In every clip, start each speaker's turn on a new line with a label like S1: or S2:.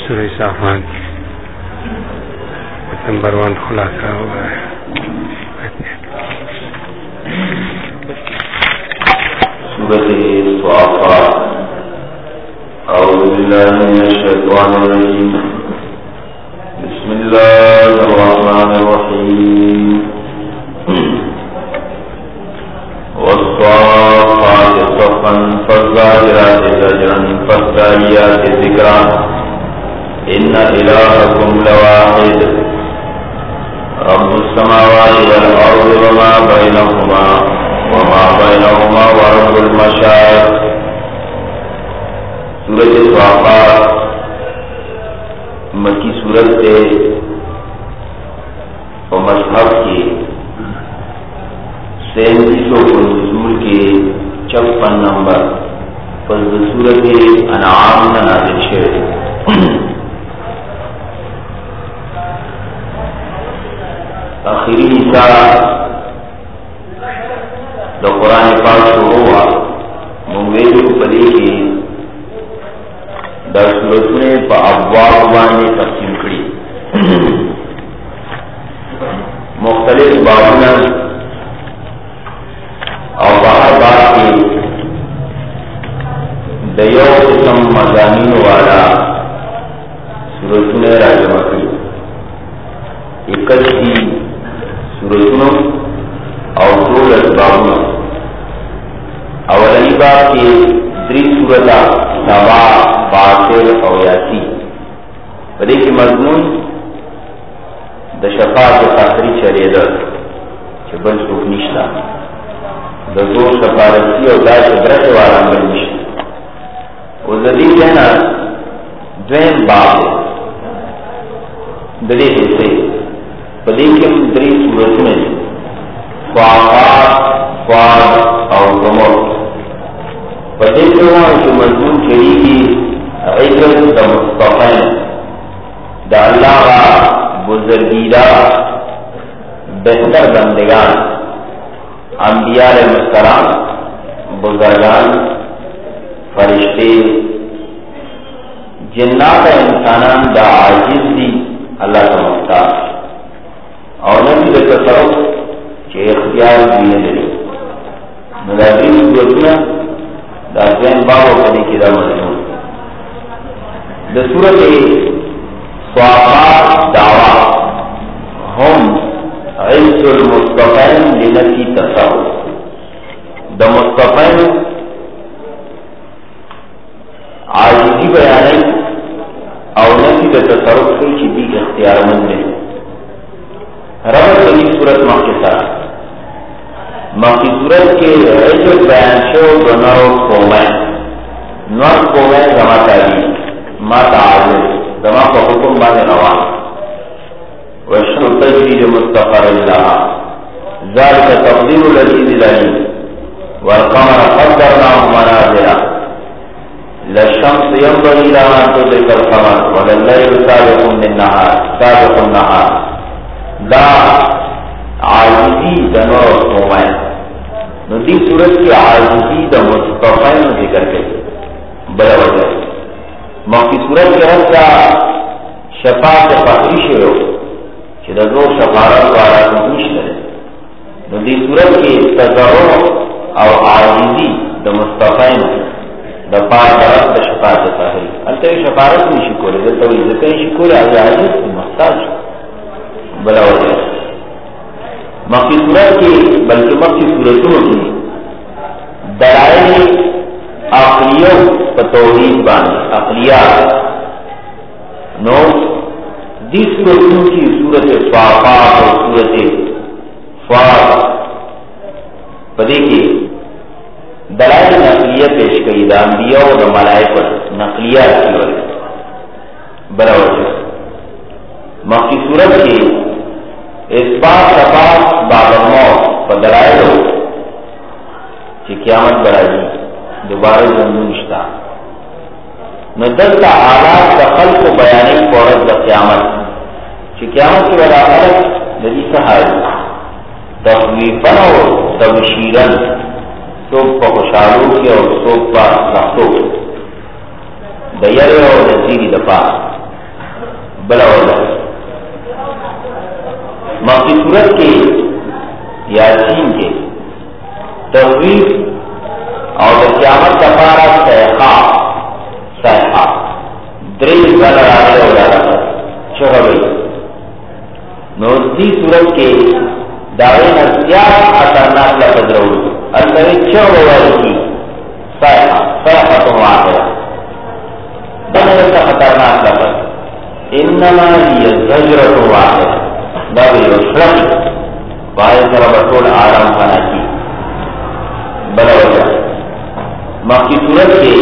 S1: سورہ صافات نمبر 1 خلاصہ ہوا ہے.
S2: سورۃ صافات. اعوذ باللہ من الشیطان الرجیم. بسم اللہ الرحمن الرحیم. والصافات صفا فالزاجرات زجرا فالتاليات ذکرا ان الہکم لواحد رب السماوات والارض وما بینہما ورب المشارق. سورۃ صافات مکی سورت ہے اور مصحف کی 3700 نزول کے 56 نمبر پر سورت انعام نازل شوی. آخری حصہ دا قرآن پاک شروع ہوا منگویدو پدی کی دا سورتنے پا ابواب بانے تقسیم کری. مختلف بابنا اور باہر بار کی دیو قسم مضامین والا سورتنے راجمہ کی 21 سورتوں اور 2 بابنا. اولنی باب کی 3 سورتہ سبا باطل اور یاسی بدے کی مضمون دا شفاعت خاطری چریدر چھ بل سوک نشتا دا زور شفارتی اور دا شبرت والا بل نشتا. وہ ذریع جہنا دوین باب دلے حصے بدے کی 3 سورتوں میں صافات فاد اور زمر بدے کے وہاں جو مضمون چلی کی عزت دا مصطفین دا اللہ کا بزرگیدہ بہتر بندگان انبیاء علیہ السلام بزرگان فرشتے جنات انسانان دا عاجز دی اللہ کا محتاج اور نبی دا تصرف چه اختیار دینے دلی مدازین سورتنا دا زین بابو قدی کی دا مضمون دا سورت صافات دعوی ہم عز المصطفین لنفی تصرف. دا مصطفین عاجزی بیانی او نفی دا تصرف کی چی دی اختیار مند ہے. ربط بنی صورت مخی سرا مخی صورت کے عجب بیان شو دو نرو قومین نور قومین زما تابی ما تعالی زما کو حکم بانے روان وشن تجرید مستقر اللہ ذالک تقدیر العزیز العلیم والقمر قدرناه منازل للشمس ينبغي لها ان تدرك القمر ولليل سابق النهار. دا عاجزی دا نور قومین نو دی صورت کی عاجزی دا مصطفین ذکر کے بلا وجہ موقعی صورت کے رب کا شفاعت فاقری شروع چی دا دو شفارت وارا نوش کرے نو دی صورت کی تضرع او عاجزی دا مصطفین دا پار درد دا شفاعت فاقری انتوی شفارت میں شکولے دا توی ذکر شکولے از عاجز محتاج بلا وجہ مکی صورت کی بلکہ مکی صورتوں کی دلائل عقلیوں کا توحید بانی عقلیات نو دی صورتوں کی صورت صافات اور صورت فاد پدے کی دلائل نقلیہ پیش کری دا انبیاء و دا ملائکہ نقلیات کی وجہ بلا وجہ مکی صورت کی اثبات شفاعت بعد الموت پر دلائل ہو کہ قیامت برازی دوبارہ زندو نشتا ندلتا آلات کا خلق و بیانی فورت دا قیامت کہ قیامت کی وجہ خلق لدی سہاری تخویفن و تبشیرن سوک پا خوشحالو کی اور سوک پا لحظو دیر و نزیری دپا بلا وجہ مکی صورت کے یاسین کے تخویف اور قیامت کا پارا صیحہ دریل والا راجہ ہو جاتا ہے چہوئی نوزدی صورت کے دعوے نزدیات خطرناک لفظ رہو اندر چہو والی کی صیحہ تو واقعہ دنیا کا خطرناک لفظ انما هي زجرة واحدة دعوے یسرق واحد سر بطول آرام خانہ کی بلا وجہ مکی صورت کے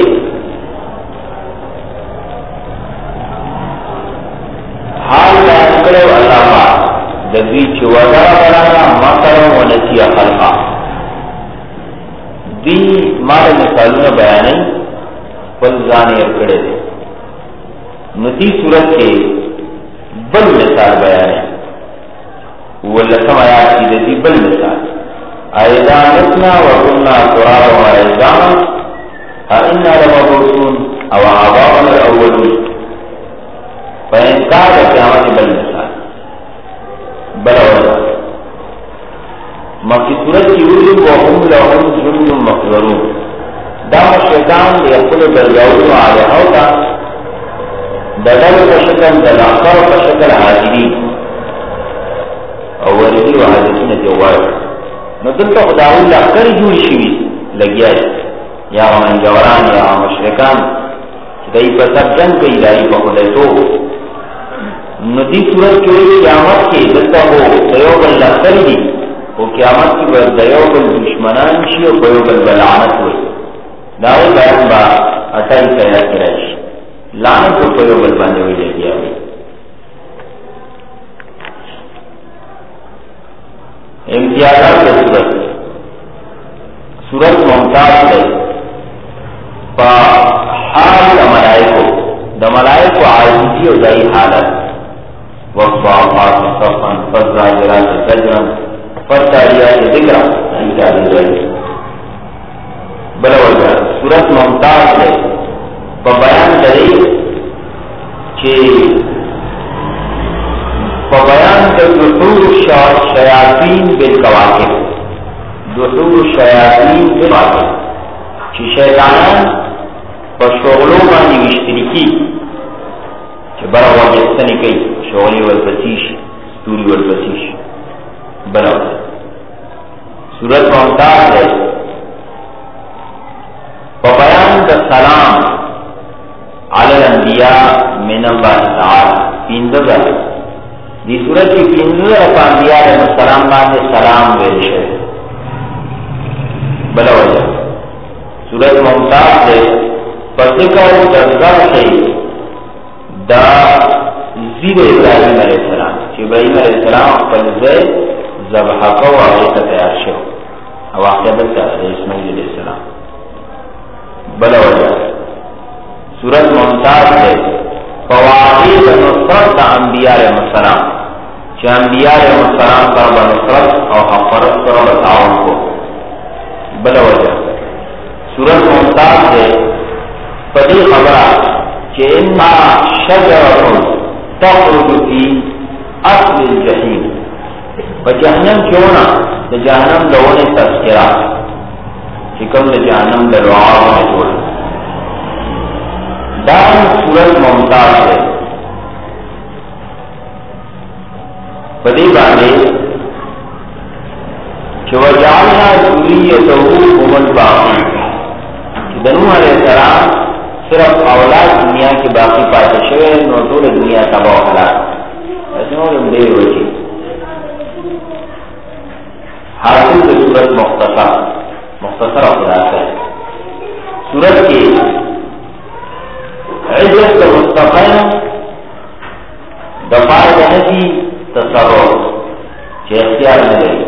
S2: حال بیان کرے اللہ پاک جبی چوزا برانا مکرم و نسی خلقا دی مارے مثالوں بیانے فلزانی اکڑے دے ندی صورت کے بل مثال بیانے واللسم آیات کی دی بل مثال ایضا نتنا وکننا ترابا و ایضاما اِنَّا لَمَبْعُوثُونَ او آباؤنا الاولون فانکار قیامت بل مثال بلا وجہ مکی صورت کی اولی وهم لهم جند مخضرون دا مشرکان لیقل درجاؤن آلیہ ہوتا ددل بشکل دلاخر بشکل حاضرین اولی و حاضرین جوائر ندلتا خداوی لخکری جوڑی شوی لگیا ہے یا من جوران یا مشرکان دائی پر سب جنگ کئی دائی پر خدایتو ندی صورت کیوئی قیامت کے دلتا ہو دیوب اللہ کری دی وہ قیامت کی بر دیوب دشمنان شی و دیوب بلعنت ہوئی دائی بیان با اٹائی سیاد کرائش لعنت و دیوب باندے ہوئی لے گیا ہوئی امتیازات صورت صورت ممتاز ہے پا حال دا ملائکو عاجزی و دائی حالت وصفات صفا فالزاجرات زجرا فالتالیات ذکرا انتیازی دائی بلا وجہ صورت ممتاز ہے پا بیان دائی چی پا بیان کر دخول شیاطین بالکواکب دخول شیاطین بالکواکب چی شیطانان پا شغلوں بانی مشترکی چی برا واجستنی کئی شغلی والبسیش ستوری والبسیش بلا صورت ممتاز ہے پا بیان دا سلام علی الانبیاء من اللہ تعالی پیندر دی صورت کی پیندر اپا انبیاء علیہ السلام باندے سلام ویلشے بلا وجہ صورت ممتاز ہے فذکر تذکر سے دا زیر ابراہیم علیہ السلام چی ابراہیم علیہ السلام فلزے زبحقہ و آغیتا تیار شو واقعہ بلتا ہے اسماعیل علیہ السلام بلا وجہ صورت ممتاز ہے فواقید نصرت دا انبیاء علیہ السلام چی انبیاء علیہ السلام سر بنصرت اور حفرت سر بتعاون کو بلا وجہ صورت ممتاز ہے فدی خبرہ کہ اما شجرۃ تخرج فی اصل الجحیم فجہنم کیونا دا جہنم لونے تذکرہ چکم دا جہنم دا رعاب میں جوڑا دان صورت ممتاز ہے فدی باندے کہ وجعلنا ذریتہ هم الباقین نوح علیہ السلام صرف اولاد دنیا کی باقی پاتے شوئے نو طول دنیا تباہ و حلاک ایسے نو دیر ہوئی حاصل سے صورت مختصر خلاصہ ہے صورت کی عزت کا مستقین دفاع جانے کی تصرف کہ اختیار میں لگی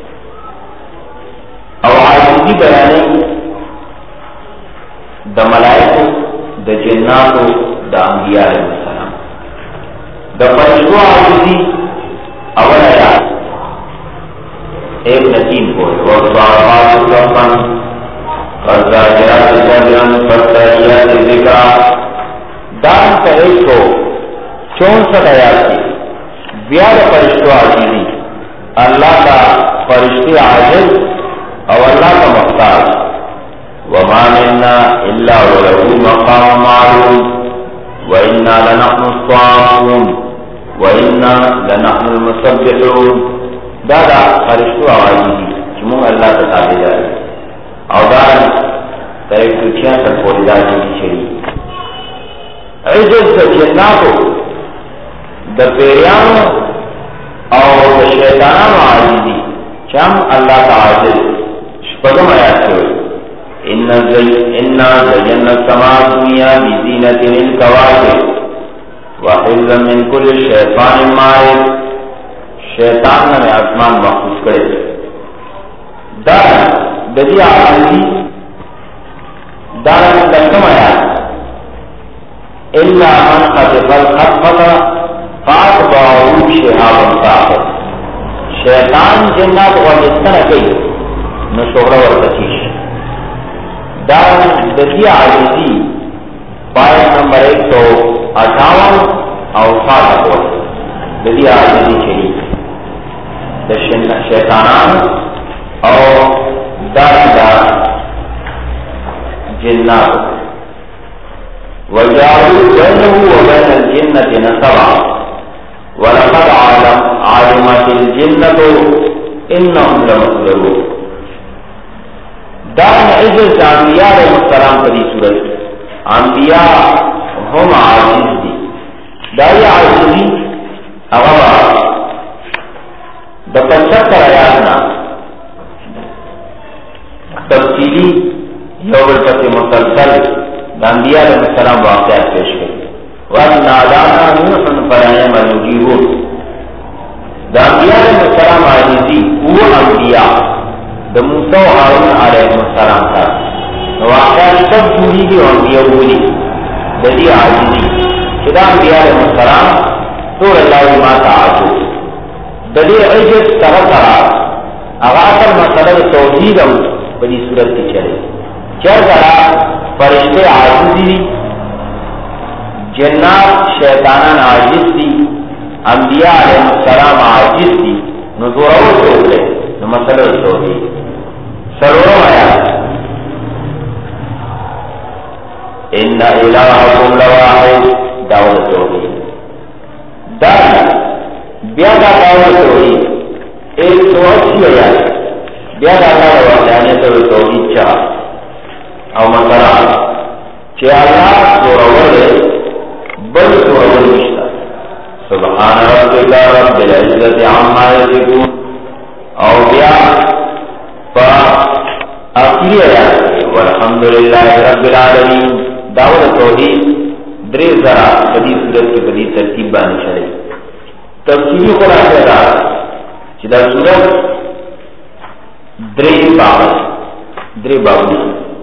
S2: اور عاجزی بیانے دا ملائکو دا جناتو دا انبیاء علیہ السلام دا فرشتو عاجزی اول آیات ایک نتیم کو وَالصَّافَّاتِ صَفًّا فَالزَّاجِرَاتِ زَجْرًا فَالتَّالِيَاتِ ذِكْرًا دان کہے تو 64 آیات کی بیا د فرشتو عاجزی، اللہ کا فرشتے عاجز او اللہ کا محتاج. وما منا الا وله مقام معلوم وانا لنحن الصافون وانا لنحن المسبحون. دادا فرشتو عاجزی چمون اللہ کا تابعدار او دار ترکتیاں تک پولیدار کی چلی. عجز دا جناتو دا پیریانو او دا شیطانانو عاجزی چم اللہ کا عاجز. شپدم آیات ہوئی اِنَّا زَيَّنَّا السَّمَاءَ الدُّنْيَا بِزِينَةٍ الْكَوَاكِبِ وَحِفْظًا مِنْ كُلِّ شَيْطَانٍ مَارِدٍ. شیطان نے آسمان مخصوص کرے دارا ددی عاجزی. دارا دکم آیات إِلَّا مَنْ خَطِفَ الْخَطْفَةَ فَأَتْبَعَهُ شِهَابٌ ثَاقِبٌ. شیطان جنات غلطن کی نشوڑا ورکشیش. دارا ددی عاجزی پایت نمبر 158 او 7 ددی عاجزی چلی شیطانان او دارا جنات. وجعلوا بينه وبين الجنة نسبا ولقد علمت الجنة إنهم لمحضرون. دارن عجز انبیاء علیہ السلام پدی صورت انبیاء ہم عاجز دی. داری عاجزی اغبا دا 75 آیاتنا تفصیلی یوبل پتی مسلسل دا انبیاء علیہ السلام واقعات پیش گئی. وَأَنَّ عَلَانَا نُوحًا فَلَنِعْمَ الْمُجِيبُونَ. دا انبیاء علیہ السلام عاجزی وہ انبیاء دا موسیٰ و ہارون علیہ السلام تھا واقعات سب جوڑی کی انبیاء ہوئی دا دی عاجزی چدا انبیاء علیہ السلام تو اللہ ماتا عاجز. دا دی عجز سرا سرا اغاثر مسئلہ توحید ہم بڑی صورت کی چلے. چر ذرا فرشتے عاجزی دی، جنات شیطانان عاجز دی، انبیاء علیہ السلام عاجز دی. نظورو سوکلے مسئلہ توحید. سرورم آیات ان الہکم لواحد دعوت توحید. دار بیا دا دعوت توحید 180 آیات بیا دا وحدانیت توحید چاہ او مسئلہ چه اللہ سورور بل سورور نشتا. سبحان ربک رب العزت عما یصفون. او بیا آخری آیات والحمدللہ رب العالمین. دعوت توحید درے ذرا بدی صورت کی بدی ترتیب بانی چلے. تفصیلی خلاصہ دا چدا صورت درے بابی.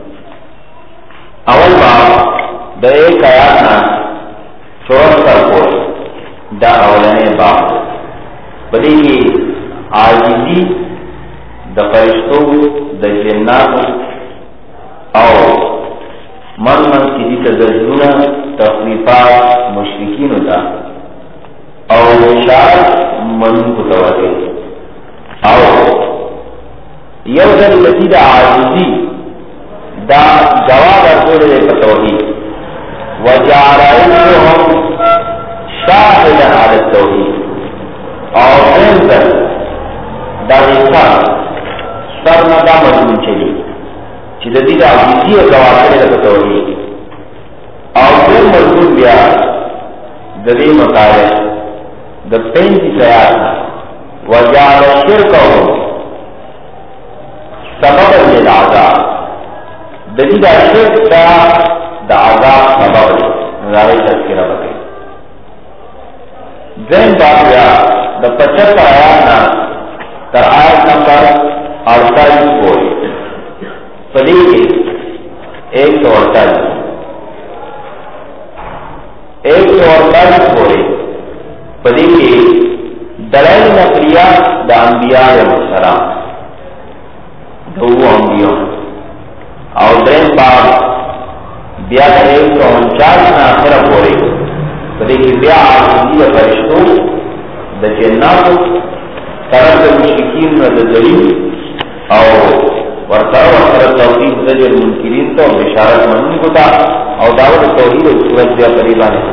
S2: اول باب دا ایک آیاتنا 74 پوش دا اولنے باب بدی کی عاجزی دا فرشتو دا جنات او من کی دی تزجرون تخلیفات مشرکین دا او شاید من کو توجہ او یو در لدی دا عاجزی دا جواب اکول دے توحید وجعلائنهم شاہدا علی التوحید. اور انزل دا دیسا سرمدہ مضمون چلی چی دا دیدہ عزیزی و تواتر دا توحید. اور دن مضمون بیا دا دی مطالع دا 35 آیات وجعل شرکهم سببا للعذاب. دا دیدہ شرک دا عذاب سبب نظاری تذکرہ بکے. دن باب بیا دا 75 آیاتنا تر آیت نمبر 48 ہوئی پدی کے 148 ہوئی پدی کے دلائل نقلیہ دا انبیاء علیہ السلام دو انبیاء. اور دین باب بیا 149 نا آخرہ ہوئی پدی کے بیا عاجزی فرشتو د جناتو طرف د مشرکین نه د دلیل او ورطرح توحید زجر منکرین تو بشارت منون کو تا او دعوت توحید و صورت دیا قریبا ہے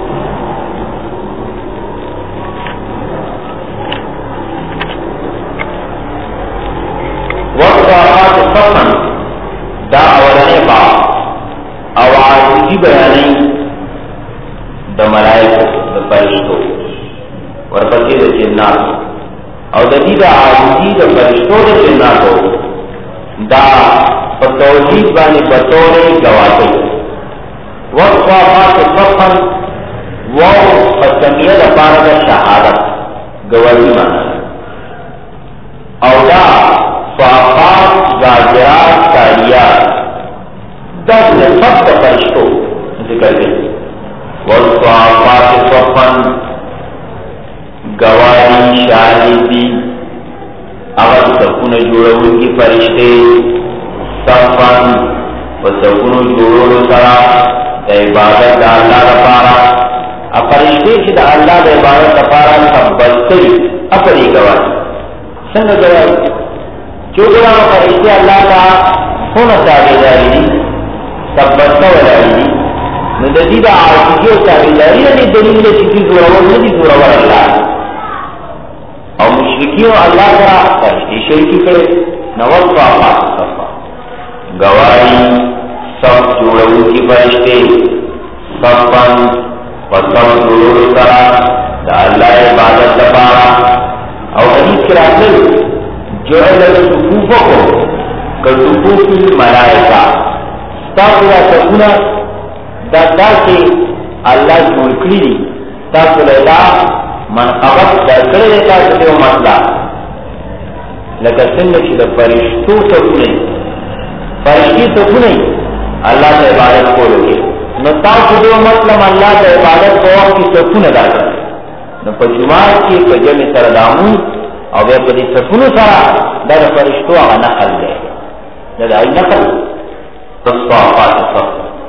S2: وقت صفن دا اولنے با او عاجزی بیانی دا ملائکو دا فرشتو ورپسی دا جناتو او دا دی دا عاجزی دا فرشتو دا جناتو دا توحید بانی بطور گواتی وصفات صفن و قسمیه دا پارد شہادت گواتی مانا او دا صفات زاجرات تاریات دا صف دا فرشتو ذکر دی وصفات صفن گواتی شاہدی اگر سکون جوڑون کی فرشتے صفن و سکون جوڑون سرا دا عبادت دا اللہ دا پارا فرشتے چی دا اللہ دا عبادت دا پارا سب بستری اپنی گواہی سنگ گواہی چوکرا و فرشتے اللہ کا ہونا تابداری دی سب بستا ولاری دی ندی دا عاجزی و تابداری دی دلیل چیزی زورور ندی زورور اللہ او مشرکین اللہ کرا فرشتی شرکی کرے نوصفا پاس صفا گواہی سب جوڑوں کی فرشتے صفن و سب جوڑوں کرا دا اللہ عبادت دپارا او حدیث کراتل جعل صفوفکم کصفوف الملائکہ ستاقلا سکونا دا سے اللہ جوڑ کری دی ستاقلا منقبت در کرے دیتا سکتے ہو مسئلہ لکہ سنگ چی دا فرشتو سکو نہیں فرشتی سکو نہیں اللہ تا عبادت کو لگے نتا سکتے ہو مسئلہ اللہ تا عبادت کو وقت کی سکو ندا کرے نپا جماعت کی پجم سردامون او بے پدی سکونو سرا دا فرشتو آغا نقل دے دا ای نقل تصفاقات صف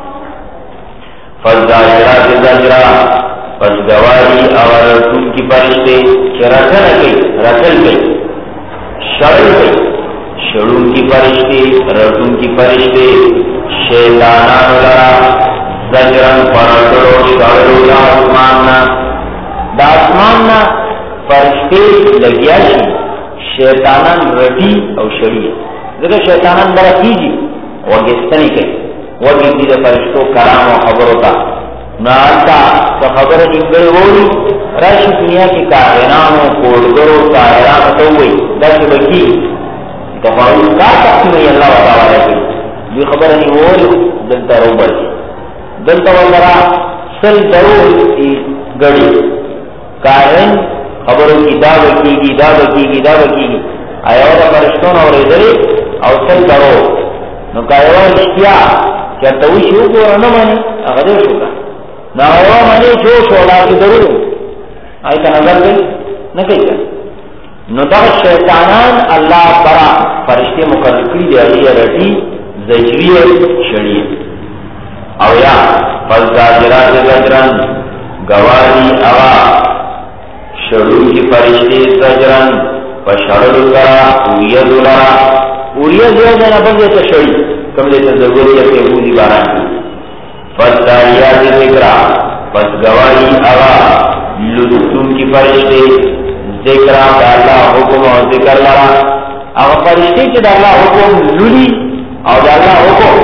S2: فالزاجرات زاجرہ پس گواہی اور رسول کی فرشتے کہ رسل گئی شرل گئی شرون کی فرشتے رسول کی فرشتے شیطانان لرا زجرن پرکڑو شرلو دا آسماننا دا آسماننا فرشتے لگیا شی شیطانان رٹی او شریع ذکر شیطانان برا کیجی وگستنی کئی وگی دا فرشتو کرام و خبرو تا ناتا تو خبر انگل ہوئی رش دنیا کی کائنانوں کوڑگروں سائران تو ہوئی دس بکی تفاوض کا تقسیم ہے اللہ وطاوہ رہی یہ خبر نہیں ہوئی دلتا رو بڑی دلتا وطرہ سل درو گڑی کائن خبروں کی دعوی کی گی آیا وطا فرشتون اور ادھرے اور سل درو نو کائوان اشتیا کیا توی شروع کو رنمانی اغدر شکا ناوہ منی جوش اولا کی ضرور آئی کا نظر دے نہ کہی گا نو دا شیطانان اللہ برا فرشتے مقرر کری دے علی رٹی زجری شڑی او یا فالزاجرات زجرن گواری اغا شڑو کی فرشتے زجرن فشڑلو کرا اوید لرا اوید دینا بندے شڑی کم دیتا ضروریت کے بودی باران کی فالتاریات ذکرہ پس گواہی اغا لدتون کی فرشتے ذکرہ دا اللہ حکم و ذکر لرا اغا فرشتے چی دا اللہ حکم للی او دا اللہ حکم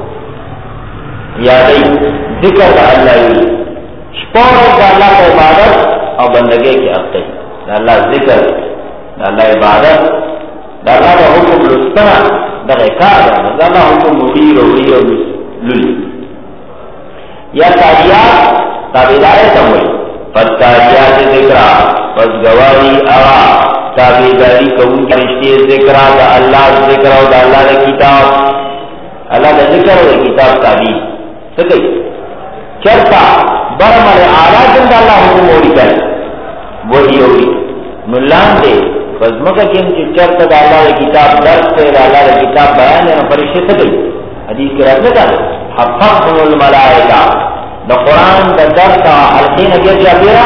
S2: یادی ذکر دا اللہ لی شپور دا اللہ کا عبادت او بندگے کی اقتی دا اللہ ذکر دا اللہ عبادت دا اللہ کا حکم لستنا دا غیقار دا اللہ حکم مغیر و للی یا تاریات تابیداری ہوئی پس تاریات ذکرہ پس گواہی اغا تابیداری کون کرشتی ذکرہ دا اللہ ذکرہ دا اللہ دا کتاب اللہ دا ذکر دا کتاب تابید سکئی چرتا برمال آلاتن دا اللہ حکم ہوئی کرے وہی ہوئی ملان دے پس مکہ کیم چی چرتا دا اللہ دا کتاب درس پہ دا اللہ دا کتاب بیان دینا فرشتے سکئی حدیث کے رکھنے کا حفظهم الملائکہ دا قرآن دا درس کا حلقین اگر جا پیرا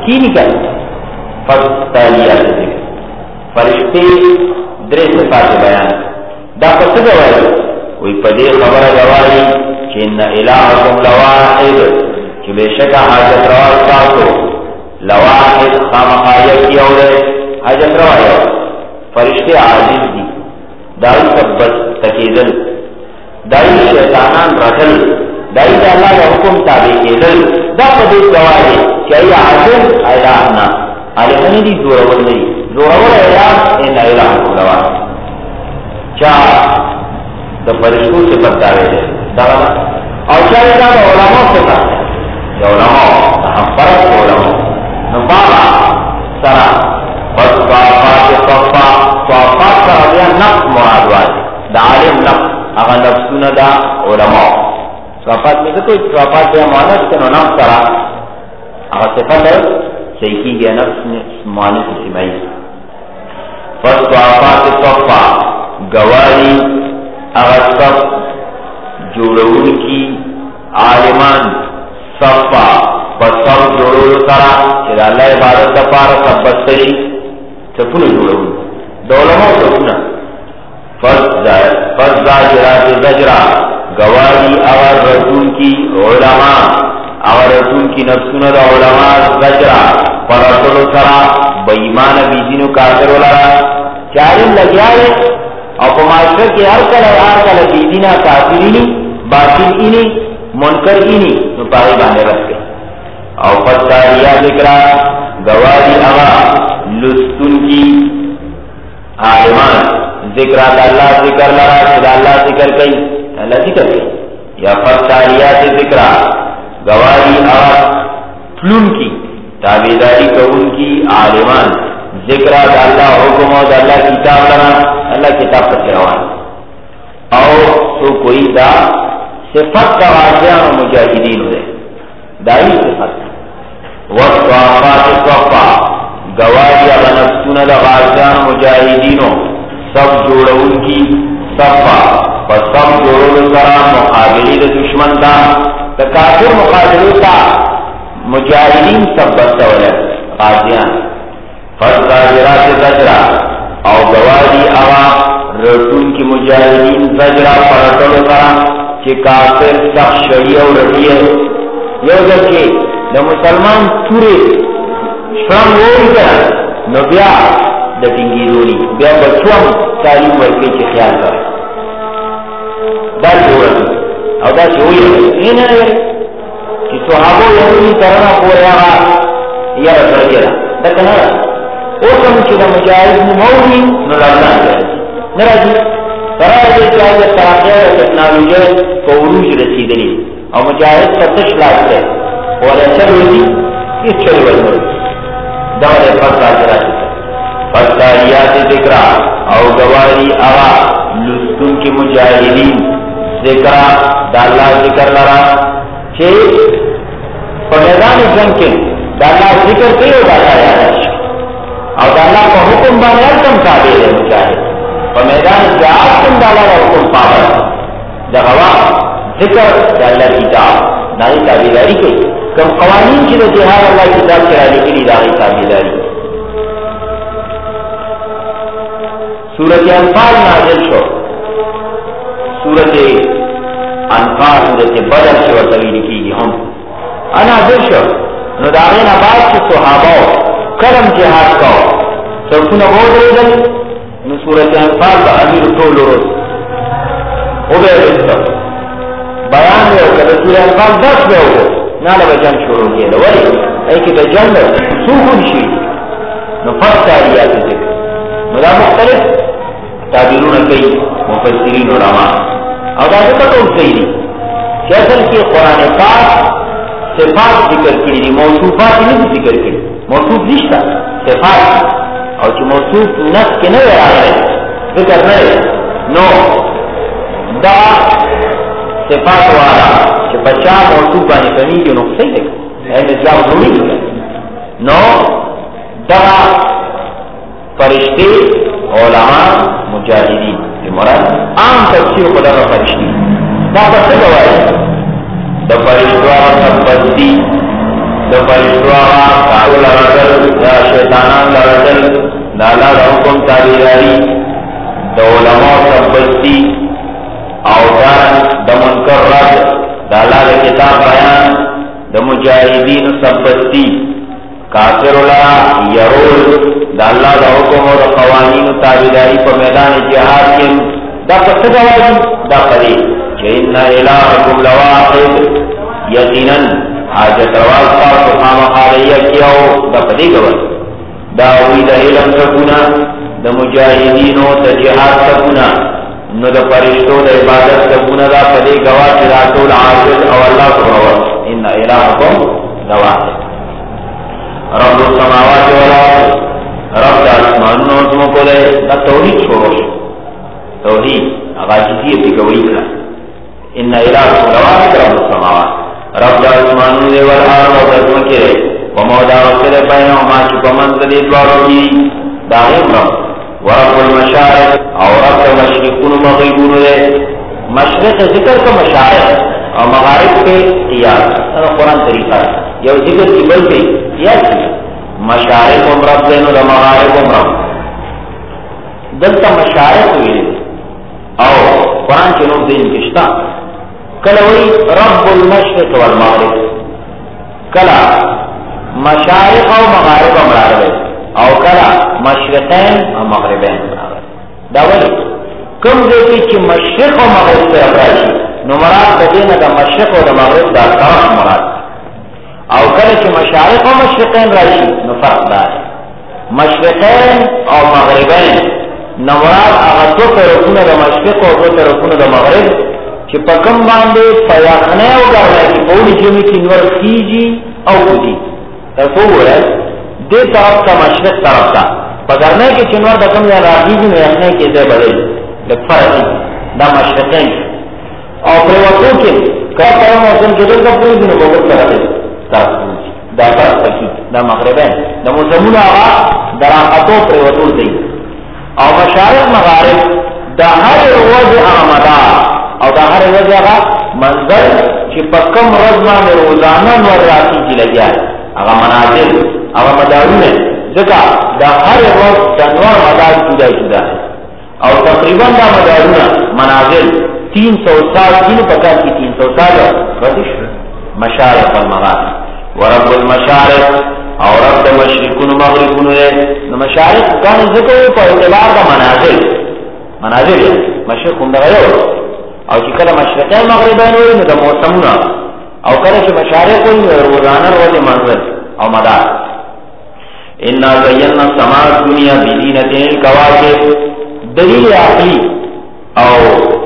S2: کی نہیں کرتے فالتالیات ذکر فرشتے درے صفات بیان دا پس گواہی کوئی پدے خبر گواہی کہ ان الہکم لواحد کہ بے شکا حاجت روا ساتو لواحد خامخایہ کی اولے حاجت روا ہے فرشتے عاجز دی دائی سب بس تکیدل دائی شیطانان رجل دائی دا اللہ کا حکم تابع کیدل دا پدے گواہی کہ ای عاجز الہنا علیہنی دی زورول نہیں زورول الہ ان الہکم لواحد چار دا فرشتوں سے بتاوے دے اور چاہے دا علماء سے بتاوے دا علماء دا ہم فرق علماء نبالا سرا بس صحافات صحفا صحافات سرا دیا نفس مراد واجی دا عالم نفس اگا نفسون دا علماء صحافات میں تو صحافات دیا معنیس کنو نفس سرا اگا صفت ہے سیکی گیا نفس معنیس سمائی بس صحافات صحفا گواری اگر سب جوڑون کی عالمان صفا پس سب جوڑون سرا چید اللہ عبادت دپارا سب بستری سپن جوڑون دولموں سپنا فز زاجرات زجرا گواری اگر رسول کی علماء اگر رسول کی نفسون دا علماء زجرا پر رسول سرا بیمان بیدینو کافر لرا چارم لگیارے اور معاشرے کے ہر کل بیدینہ کافرینی باطل اینی منکر اینی تو پاہی بانے رکھ گئے اور فتاریہ ذکرہ گواری اغا لستن کی عالمان ذکرہ دا اللہ ذکر لرا چدا اللہ ذکر کئی اللہ ذکر کئی یا فتاریہ ذکرہ گواری اغا فلون کی تابیداری کون کی عالمان ذکرہ دا اللہ حکم و دا اللہ کتاب لنا اللہ کتاب پر چروان اور تو کوئی دا صفت کا واضحان و مجاہدین دے دائی صفت وصفات صفا گواہی اغا نفسون دا واضحان و مجاہدینوں سب جوڑون کی صفا پر سب جوڑون سرا مقابلی دا دشمن دا کافر مقابلی تا مجاہدین سب بستولے واضحان فالزاجرات زجرا او گواری اغا رسول کی مجاہدین زجرا پرٹلو کرا چی کافر سخ شریع و رضیع یو ذکی دا مسلمان توری شرم ووری کرا نو بیا دا تنگی دونی بیا بچوام تعلیم ورکی چی خیال کرا دا جورا او دا چوئی این ہے چی صحابو یہونی کرنا پورے آغا یا رسول جرا دا کنارا اوسم چې د مجاهد نوموي نو لازم دی نه راځي فرای دې چې د ترقیه او ټکنالوژي په عروج رسیدلی او مجاهد په تش لاس دی ولا چلوي هیڅ چل ورنه دا د فضالیات ذکر او گواری اوا لستون کی مجاهدین ذکر د الله ذکر لرا چې په میدان جنگ کې د الله ذکر کوي او دا یاد اور اللہ کا حکم بانے کم تابع ہے مجاہد اور میدان جہاد کم اللہ کا حکم پابند دغوا ذکر اللہ کتاب داری تابعداری کے کم قوانین کی جہاد اللہ کتاب چلانے کے لیے داری تابعداری سورۃ انفال نازل شو سورۃ انفال سورۃ بدر سے وصلی کی ہم نازل شو نو داغین آباد کے صحابہ کرم جہاد کا سرکنا بہت رہے گا نو سورت انفال با امیر طول روز عبید رسل بیان رہے ہوگا سورت انفال 10 بے ہوگا نالا با جنگ شروع کیا دا ولی ایکی دا جنگ سوخن شید نو فرق تاریات ذکر نو دا مختلف تعبیرون کئی مفسرین علماء اور دا ذکر تو سیدی کہ اصل کی قرآن پاک صفات ذکر کی موصوفات نہیں ذکر کی موصوف نشتا صفات اور جو موصوف نفس کے نئے آئے ذکر نئے نو دا صفات والا کہ بچہ موصوف آنے کنی جو نقصی دیکھا اہم اسلام ضروری دیکھا نو دا فرشتے علماء مجاہدین یہ مراد عام تفسیر خدا کا فرشتی دا بس گوائے دا فرشتوار سب بستی دا فرشتو کارو لرزل دا شیطانان لرزل دا اللہ دا حکم تابیداری دا علماء سبستی او دا منکر رد دا اللہ دا کتاب بیان دا مجاہدین سبستی کافر اللہ یرول دا اللہ دا حکم و دا قوانین تابیداری پا میدان جہاد کے دا پس گواہی دا قدی چہن الہکم لواحد یقیناً حاجت رواز پاس خام خالیہ کیاو دا پدی گواہی دا ہوئی دا علم سکونا دا مجاہدینو دا جہاد سکونا نو دا فرشتو دا عبادت سکونا دا پدی گواہ چراتو العاجد او اللہ سبحانہ ان الہکم لواحد رب السماوات والارض رب دا اسمانو نظمو کو دے دا توحید شروع شو توحید اغاجیتی کوئی کلا ان الہکم لواحد رب السماوات رب دا اسمانو دے والارض و دزمو کے ومودا وصل بینو ما چکو منزلی دوارو کی داغیم رب ورب المشارق او رب دا مشرقون مغیبون دے مشرق ذکر کا مشارق اور مغارب پہ قیاس قرآن طریقہ یہ ذکر کی بل پہ قیاس کی مشارق رب دینو دا مغارب رب دلتا مشارق ہوئی او قرآن کے نوم دین کشتا کلوی رب المشرق والمغرب کلا مشارق او مغارب امراغ او کلا مشرقین او مغربین امراغ داولی کم دیتی چی مشرق و مغرب سے ابراشی نو مراد بدینا دا مشرق و دا مغرب دا طرف مراد او کلا چی مشارق و مشرقین راشی نو فرق دار مشرقین او مغربین نو مراد اغا دو طرفون دا مشرق و دو طرفون دا مغرب چی پکم باندے پیاخنے او گرنے کی پولی جمی کی نور خیجی او کجی تو ہے دے طرف کا مشرق طرف کا پکڑنے کے چنور دکم یا راجیجی میں رکھنے کے دے بڑے فرق دا مشرقین اور پریوتوں کے کیا کرم موسم کے دل کا پوری دن بہت طرح دا طرف تکی دا مغربین دا مسلمون آغا دراقتوں پریوتوں دی اور مشارق مغارب دا ہر روز آمدہ اور دا ہر روز آغا منظر چی پکم رزمہ میں روزانہ نور راتی جی لگیا ہے اگا مناظر اگا مدارون ہے ذکا دا ہر روز تنوار مدار جدا جدا ہے اور تقریباً دا مدارون مناظر 300 سال جن پکار کی 300 سال ردش مشارق والمغارب ورب المشارق اور رب دا مشرقون مغربون ہے مشارق کان ذکر پر اعتبار دا مناظر ہے مشرق ہم دا غیر اور چکل مشرقین مغربین ہوئی دا موسمونا او کله چې مشارق وي روزانه ورته منظر او مدار ان زینا السماء الدنيا بزینة الكواكب دلیل عقلی او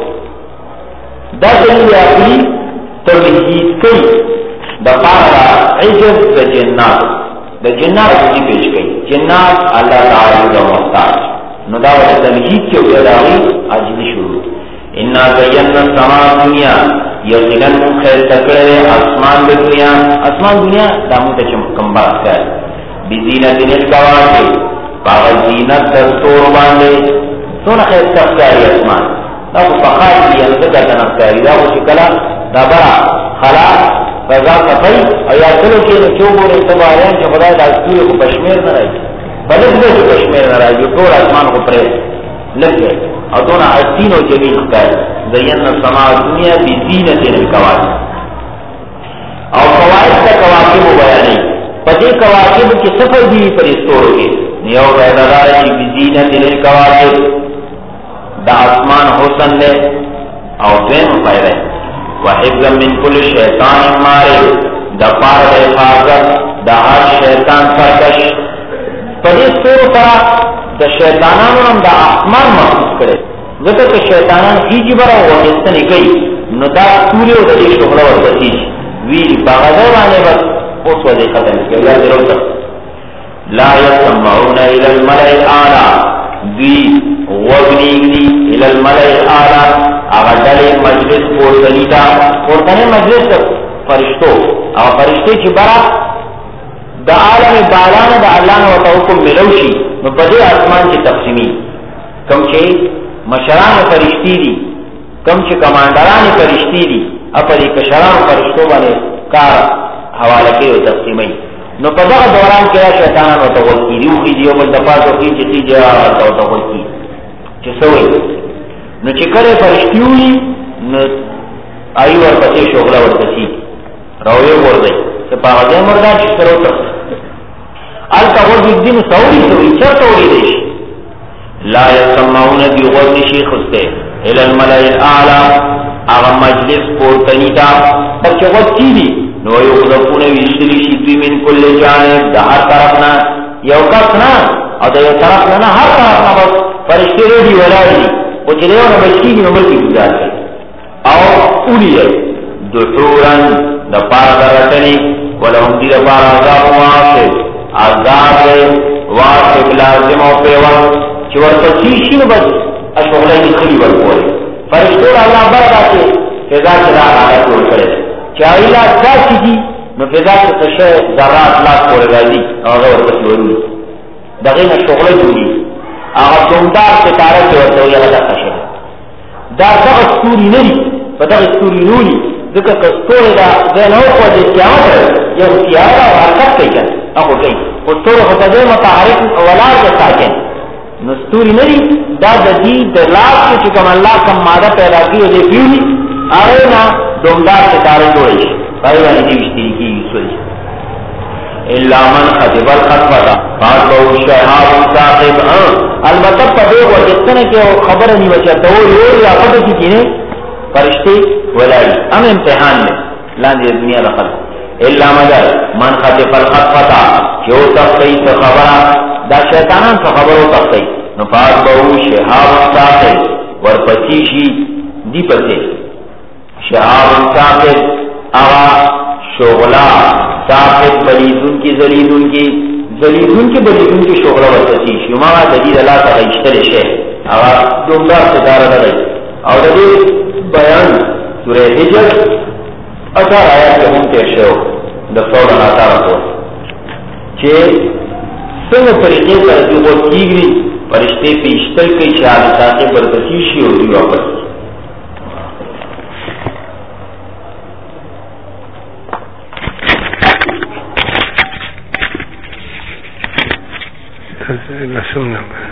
S2: دا دلیل عقلی تمهید کوي د پاره عجز د جنات کی پیش کوي جنات الله تعالی د محتاج نو دا د تمهید کې وداوی عجز شروع ان زینا السماء الدنيا یقیناً خیر تکڑے آسمان دنیا دامو تا چمکم بات کر بزینت الکواکب باغ زینت دستور باندے سونا خیر تکڑی آسمان داو فخار دی انتکا تنکتاری داو چکلا دا برا خلا رضا صفائی ایا چلو که نچو بولے سبایان چا خدای دا سوری کو پشمیر نرائی بلد دے جو پشمیر نرائی جو طور آسمان کو پریس لگ گئے اور دونا حسین و جمیل خکار زینا السماء الدنيا بزینة الكواكب اور قواعد کا کواکب بیانی پتے کواکب کی سفر بھی فرشتوں کے نیو بیدار کی بزینة الكواكب دا آسمان حسن لے اور دین فائدہ وحفظا من کل شیطان مارد دا پار حفاظت دا ہر شیطان سرکش فرشتوں کا دا شیطانانو ہم دا آسمان محسوس کرے ذکر کہ شیطانان ہیجی برا وحستنی کئی نو دا سوری و دا دیش شغلہ و بسیج ویل باغذر آنے بس اس وزی ختم اس کے اللہ ضرور تک لا یسمعون الى الملع الاعلی دوی وغنیگنی الى الملع الاعلی اگر دل مجلس پورتنی دا پورتنی مجلس فرشتو اگر فرشتے چی برا دا عالم بالانا دا اللہ نے وطاوکم ملوشی نو بدے آسمان کی تقسیمی کم چھے مشران فرشتی دی کم چھے کمانڈران فرشتی دی اپا دی کشران فرشتو بانے کار حواله کوي او تقسیمي. نو په دغه دوران کې شیطانان ورته ولکي دیو کې دیو بل د پاسو کې چې تیجا ورته ولکي چې سوې نو چې کله فرشتي نو آی ورپسې شغله ورپسې راوي ورځي چې په هغه مردا چې سره وته الته ورځي دین سوري چرته وري دي لا يسمعون بغض شيخ استه الى الملأ الاعلى اغه مجلس پورتنی دا چې وځي دي نو یو ځپونه ویشتلی شي دوی من کل جانب د هر طرفنا یو کس نه او د یو طرف نه هر طرف نه بس فرشتي ریډي ولاړي او چې یو نه بچي نو ملکی گزار کوي او اولی دحورن د پاره درتنی ولهم دی د پاره عذاب واسه عذاب لازم او پیوا چې ورته شي نو بس اشغله دي خلی ورکول فرشتو الله برکاته فضا کې دا حالت ورکړي چې ایلا ځکه دي نو فضا کې څه ذرات لا کول راځي هغه ورته ورولي دغه نه شغله جوړي هغه څومره ستاره کې ورته یو دا څه دا څه ستوري نه دي په دا ستوري نوري ځکه کستوره دا زنه او د قیامت یو سیاره او حرکت کوي هغه کوي او ستوره په دې متحرک ولا ساکن نو ستوري نه دي دا د دې د لاس چې کوم الله کوم ماده پیدا کړي دی پیوي هغه نه دومدار ستاره جوړي پای باندې دې وشتي کیږي الا من خطب الخطبه قالوا شهاب صاحب البته په دې وجهتنه کې خبره نیو چې ته وایې یا پټه کې نه فرشتي ولای ام امتحان میں لاندې دنیا دخل الا مگر من خطب الخطبه جو تختی خبره دا شیطانان څخه خبرو تختی نو پاس به شهاب صاحب ورپسې شي دی پسې شهاب صاحب اوا شغلا صاحب بلیدون کی زلیدون کی بلیدون کی شغلا ورپسې شي ما د دې الله تعالی اشتره شي اوا دومره ستاره ده او د دې بیان سورہ حجر 18 آیات کې هم تیر شو د 16 کو چې څنګه طریقې سره د وو کیږي فرشتي په اشتل کې اشاره ساتي ورپسې شي او دی واپس
S1: لسمنا